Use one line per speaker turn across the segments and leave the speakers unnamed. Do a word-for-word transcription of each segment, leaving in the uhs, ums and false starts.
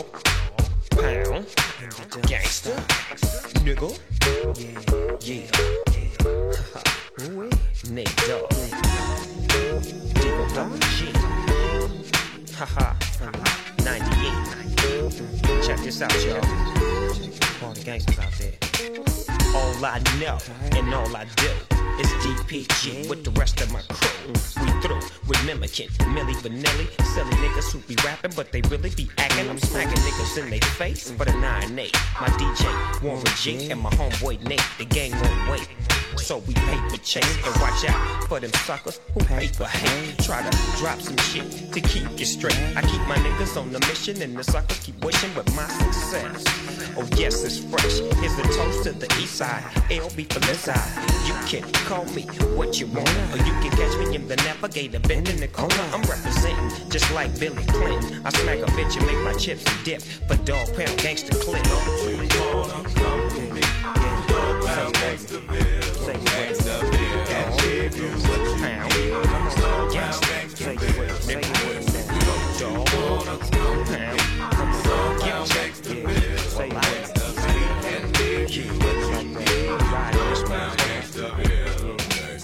dog, pound, gangster, nigga, yeah, yeah, Nate Dogg, Digga G, haha, ninety-eight. Check this out, y'all. All the gangsters out there. All I know and all I do is D P G with the rest of my crew. We through with mimicking Milli Vanilli. Silly niggas who be rapping, but they really be acting. I'm smacking niggas in they face for the nine eight. My D J Warren G and my homeboy Nate. The gang won't wait, so we paper chase and watch out for them suckers who paper hate. Try to drop some shit to keep you straight. I keep my niggas on the mission and the suckers keep wishing with my success. Oh yes, it's fresh. Here's the toast to the east side. L B for this side. You can call me what you want, or you can catch me in the Navigator bending the corner. I'm representing just like Billy Clinton. I smack a bitch and make my chips and dip for dog pound gangster clip.
Don't you wanna come with me? Dog pound gangster bill. Gangsta bill, and give you what you need. Dog pound gangsta bill. Don't you wanna come with me? Dog pound gangsta bill. Gangsta bill, and give you what you need. Dog pound gangsta bill.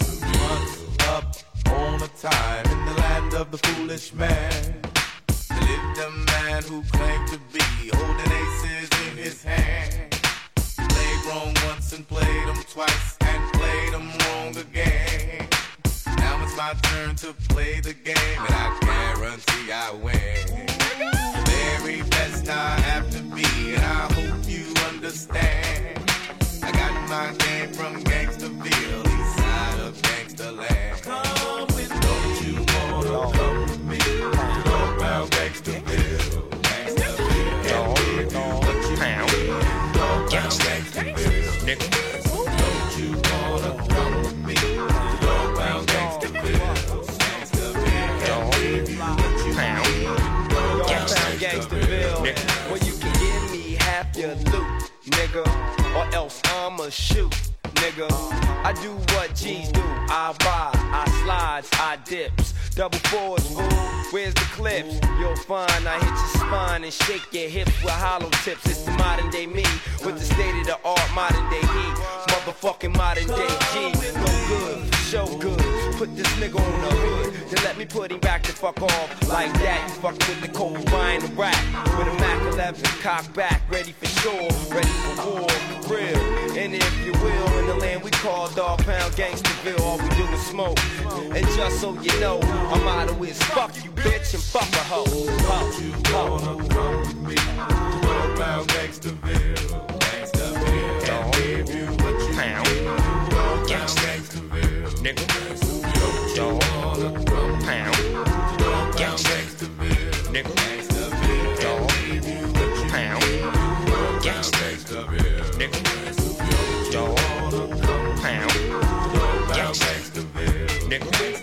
Once up on a time in the land of the foolish man, lived a man who claimed to be holding aces in his hand. Played wrong once and played them twice and played them wrong again. Now it's my turn to play the game and I guarantee I win. The very best I have to be and I hope you understand. I got my game from Gangsterville, east side of Gangsterland. Come with me, don't you wanna come with me? Talk about Gangsterville, Gangsterville,
Dog,
and
dog,
what you
pound,
need. Talk about
gangster,
Gangsterville,
nigga.
don't you wanna come with me? Talk about Gangsterville, Gangsterville,
Dog,
and give you what you
pound,
need.
gangster,
Gangsterville,
nigga.
well you can give me half your loot, nigga, or else I'ma shoot, nigga. I do what G's do, I buy, I slides, I dips, double fours, fool, where's the clips? You'll find I hit your spine and shake your hips with hollow tips. It's the modern day me, with the state of the art modern day heat, motherfucking modern day G. No good, show good, put this nigga on the hood, then let me put him back to fuck off, like that. You fuck with the Kobe Bryant and rap, with a Mac eleven, cock back, ready for sure, ready for war, for real. And if you will, in the land we call Dog Pound Gangsterville, all we do is smoke. And just so you know, our motto is fuck you bitch and fuck a hoe.
Don't you wanna come with me? Dog pound Gangsterville, Gangsterville, and give you what you
Pound,
need. Dog pound
gangster,
Gangsterville,
nigga.
don't you wanna come with me?
Pound,
Dog pound
gangster,
Gangsterville,
nigga.
Gangsterville,
Dog,
and give you what you
pound,
need.
gangster,
Gangsterville,
nigga.
don't you
Dog,
wanna come with me?
pound,
Dog pound
gangster,
Gangsterville,
nigga.